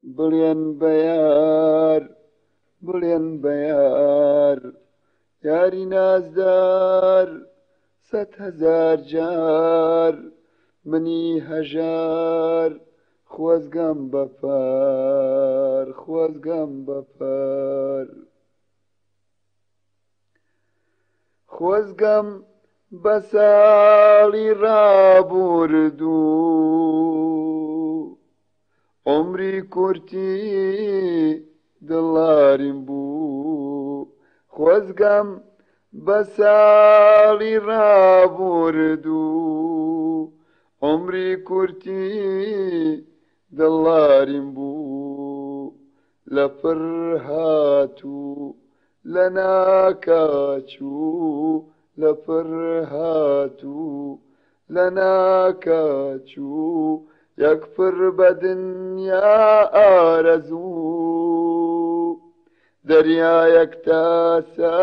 بڵێن بە یار بڵێن بە یار یاری نازدار 100,000 جار منی هەژار خۆزگەم بە پار خۆزگەم بە پار خۆزگەم بە ساڵی ڕابوردوو عمری کورتی دڵاریم بوو خۆزگەم بە ساڵی ڕابوردوو عمری کورتی دڵاریم بوو لە پڕ هاتوو لە ناکاچوو لە پڕ هاتوو لە ناکاچوو یەک پڕ بە دنیا ئارەزوو دەریایەک تاسە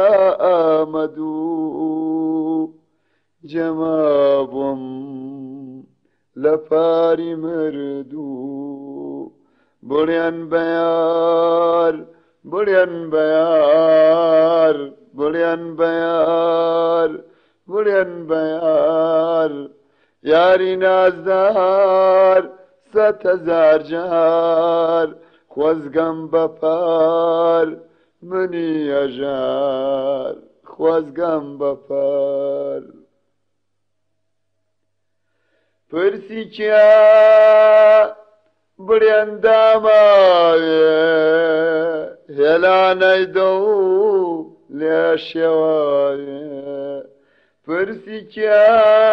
ئامەدوو جەمابووم لە پاری مردوو بڵێن بە یار بڵێن بە یار بڵێن بە یار بڵێن بە یار یاری نازدار 100,000 جار خۆزگەم بە پار منی هەژار خۆزگەم بە پار پرسی کیا بڵێن داماوێ هێلانەی دڵ لێ شێواوێ پرسی کیا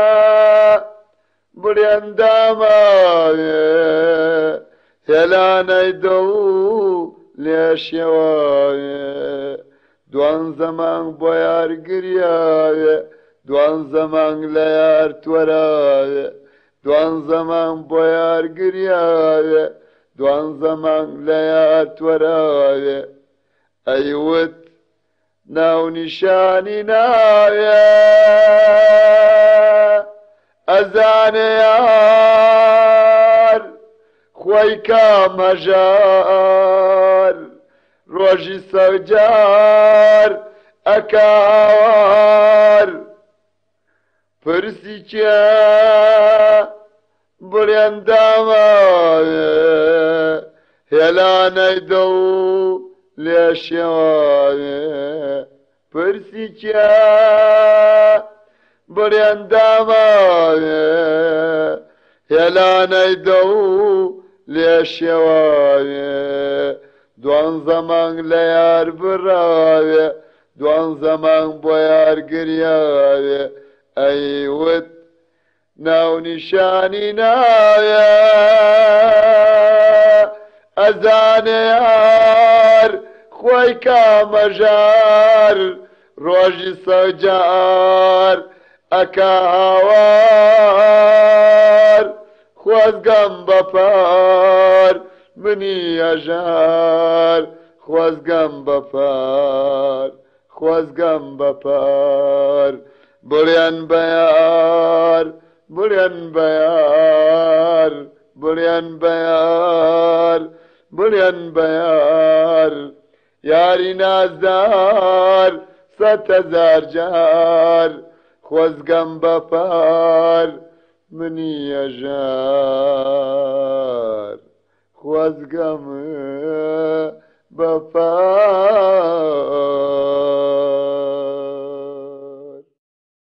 بڵێن داماوێ هێلانەی دڵ لێ شێواوێ دوانزە مانگ بۆ یار گریاوێ دوانزە مانگ لە یار تۆراوێ دوانزە مانگ بۆ یار گریاوێ دوانزە مانگ لە یار تۆراوێ ئەیوت ناو نیشانی ناوێ ئەزانێ یار خۆی کام هەژار ڕۆژی سەوجار ئەکا هاوار پرسی کێ بڵێن داماوێ هێلانەی دڵ لێ شێواوێ پرسی کێ بڵێن داماوێ هێلانەی دڵ لێ شێواوێ دوانزە مانگ لە یار براوێ دوانزە مانگ بۆ یار گریاوێ ئەیوت ناو نیشانی ناوێ ئەزانێ یار خۆی کام هەژار ڕۆژی سەوجار ئەکا هاوار خۆزگەم بە پار منی هەژار خۆزگەم بە پار خۆزگەم بە پار بڵێن بە یار بڵێن بە یار بڵێن بە یار بڵێن بە یار یاری نازدار 100,000 جار خۆزگەم بە پار منی هەژار خۆزگەم بە پار